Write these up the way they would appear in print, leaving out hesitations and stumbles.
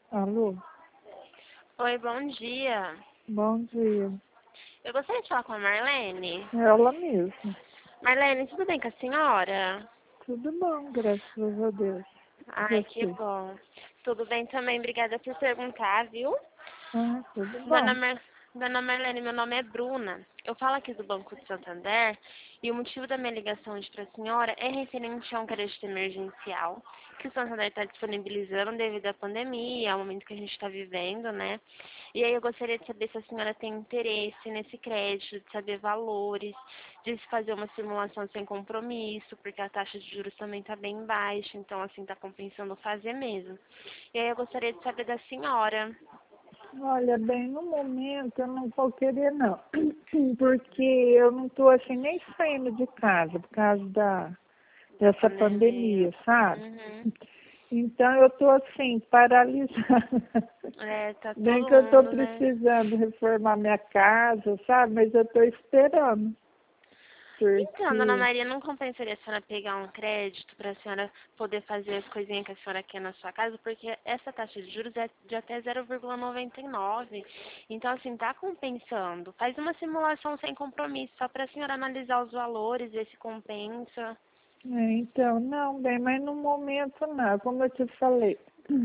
Alô? Oi, bom dia. Bom dia. Eu gostaria de falar com a Marlene. Ela mesma. Marlene, tudo bem com a senhora? Tudo bom, graças a Deus. Ai, que Você? bom. Tudo bem também, obrigada por perguntar, viu? Ah, tudo Dona, bom. Mar... Dona Marlene, meu nome é Bruna. Eu falo aqui do Banco de Santander e o motivo da minha ligação hoje para a senhora é referente a um crédito emergencial que o Santander está disponibilizando devido à pandemia, ao momento que a gente está vivendo, né? E aí eu gostaria de saber se a senhora tem interesse nesse crédito, de saber valores, de se fazer uma simulação sem compromisso, porque a taxa de juros também está bem baixa, então assim está compensando fazer mesmo. E aí eu gostaria de saber da senhora. Olha, bem, no momento eu não vou querer não, porque eu não estou assim nem saindo de casa por causa dessa Pandemia. pandemia, sabe? Uhum. Então eu estou assim, paralisada. É, tá Bem todo que eu estou mundo, né? precisando reformar minha casa, sabe? Mas eu estou esperando, Então, dona porque Maria, não compensaria a senhora pegar um crédito para a senhora poder fazer as coisinhas que a senhora quer na sua casa, porque essa taxa de juros é de até 0,99. Então, assim, tá compensando. Faz uma simulação sem compromisso, só para a senhora analisar os valores, ver se compensa. Então, não, bem, mas no momento não, como eu te falei,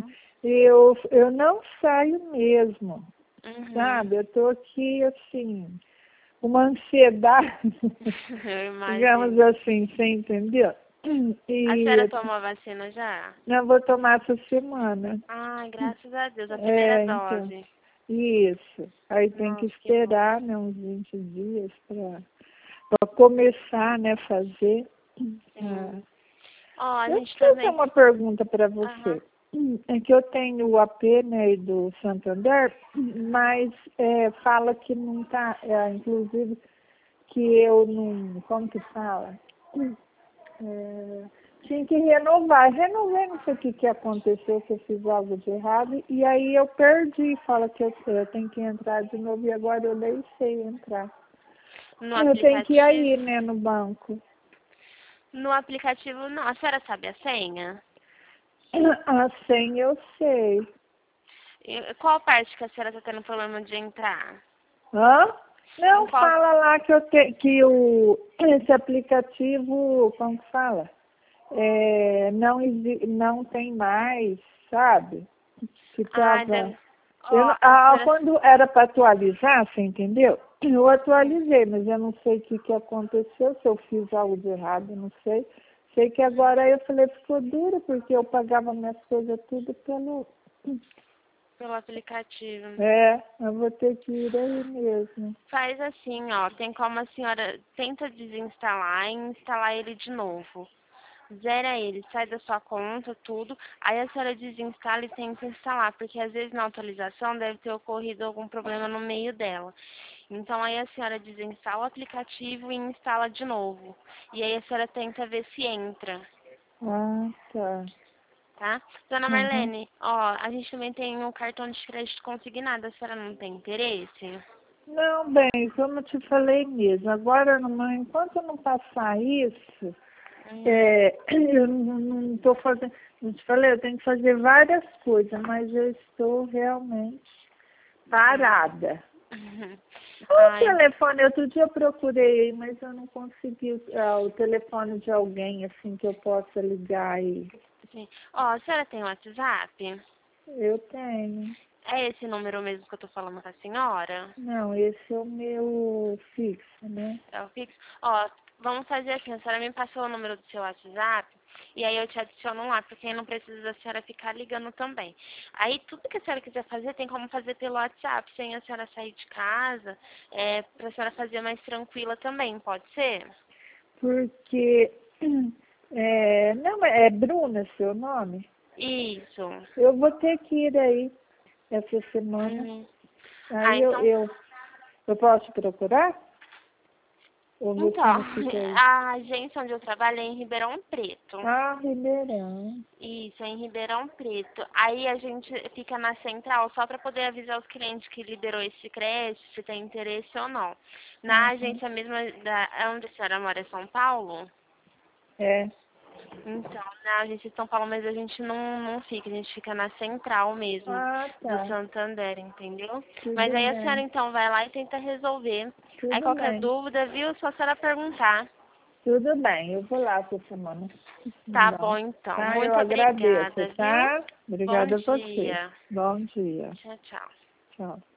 eu não saio mesmo, Uhum. sabe? Eu tô aqui, assim, uma ansiedade, Eu digamos imagino. assim, você entendeu? A E senhora tomou a vacina já? eu vou tomar essa semana. Ai, graças a Deus, a primeira É, então, dose. isso. Aí tem que Nossa, que bom. esperar, né, uns 20 dias para começar, né, fazer. Ah, Sim. Ó, a eu gente preciso fazer também. uma pergunta para Aham. você. É que eu tenho o AP, né, do Santander, mas fala que não está, inclusive, que eu não, como que fala? É, tinha que renovar. Renovei, não sei o que aconteceu, se eu fiz algo de errado, e aí eu perdi, fala que eu tenho que entrar de novo, e agora eu nem sei entrar. No Eu tenho que ir aplicativo. aí, né, no banco. No aplicativo não. A senhora sabe a senha? A senha eu sei. Qual parte que a senhora está tendo problema de entrar? Hã? Em Não, qual? fala lá esse aplicativo, como que fala? Não tem mais, sabe? Que Ah, tava. deve. Ó, a senhora. Quando era para atualizar, você entendeu? Eu Sim. atualizei, mas eu não sei o que aconteceu, se eu fiz algo de errado, não sei. Sei que agora eu falei, ficou duro, porque eu pagava minhas coisas tudo pelo. Pelo aplicativo. Eu vou ter que ir aí mesmo. Faz assim, ó. Tem como a senhora tenta desinstalar e instalar ele de novo. Zera ele, sai da sua conta, tudo. Aí a senhora desinstala e tenta instalar, porque às vezes na atualização deve ter ocorrido algum problema no meio dela. Então aí a senhora desinstala o aplicativo e instala de novo. E aí a senhora tenta ver se entra, Ah, tá. tá? Dona Uhum. Marlene, ó, a gente também tem um cartão de crédito consignado, a senhora não tem interesse? Não, bem, como eu te falei mesmo, agora, enquanto eu não passar isso, Uhum. eu não estou fazendo, eu te falei, eu tenho que fazer várias coisas, mas eu estou realmente Uhum. parada. O Ai, telefone, outro dia eu procurei, mas eu não consegui o telefone de alguém, assim, que eu possa ligar aí. sim. Ó, a senhora tem WhatsApp? Eu tenho. É esse número mesmo que eu tô falando com a senhora? Não, esse é o meu fixo, né? É o fixo? Ó, vamos fazer assim, a senhora me passou o número do seu WhatsApp e aí eu te adiciono lá, porque aí não precisa da senhora ficar ligando também. Aí tudo que a senhora quiser fazer, tem como fazer pelo WhatsApp, sem a senhora sair de casa, pra senhora fazer mais tranquila também, pode ser? Porque, não, é Bruna seu nome? Isso. Eu vou ter que ir aí essa semana. Uhum. Ah, Aí então. eu posso procurar? Ou Então, você não fica aí? a agência onde eu trabalho é em Ribeirão Preto. Ah, Ribeirão. Isso, é em Ribeirão Preto. Aí a gente fica na central só para poder avisar os clientes que liberou esse crédito, se tem interesse ou não. Na Uhum. agência mesmo, onde a senhora mora, é São Paulo? É. Então, na agência de São Paulo, mas a gente não fica, a gente fica na central mesmo, Ah, do tá. Santander, entendeu? Tudo Mas aí a senhora bem. então vai lá e tenta resolver. Aí Tudo qualquer bem. dúvida, viu? Só a senhora perguntar. Tudo bem. Eu vou lá essa semana. Tá Não. bom então. Tá? Eu Muito agradeço, obrigada, viu? tá? Bom Obrigada a você. dia. Bom dia. Tchau, tchau. Tchau.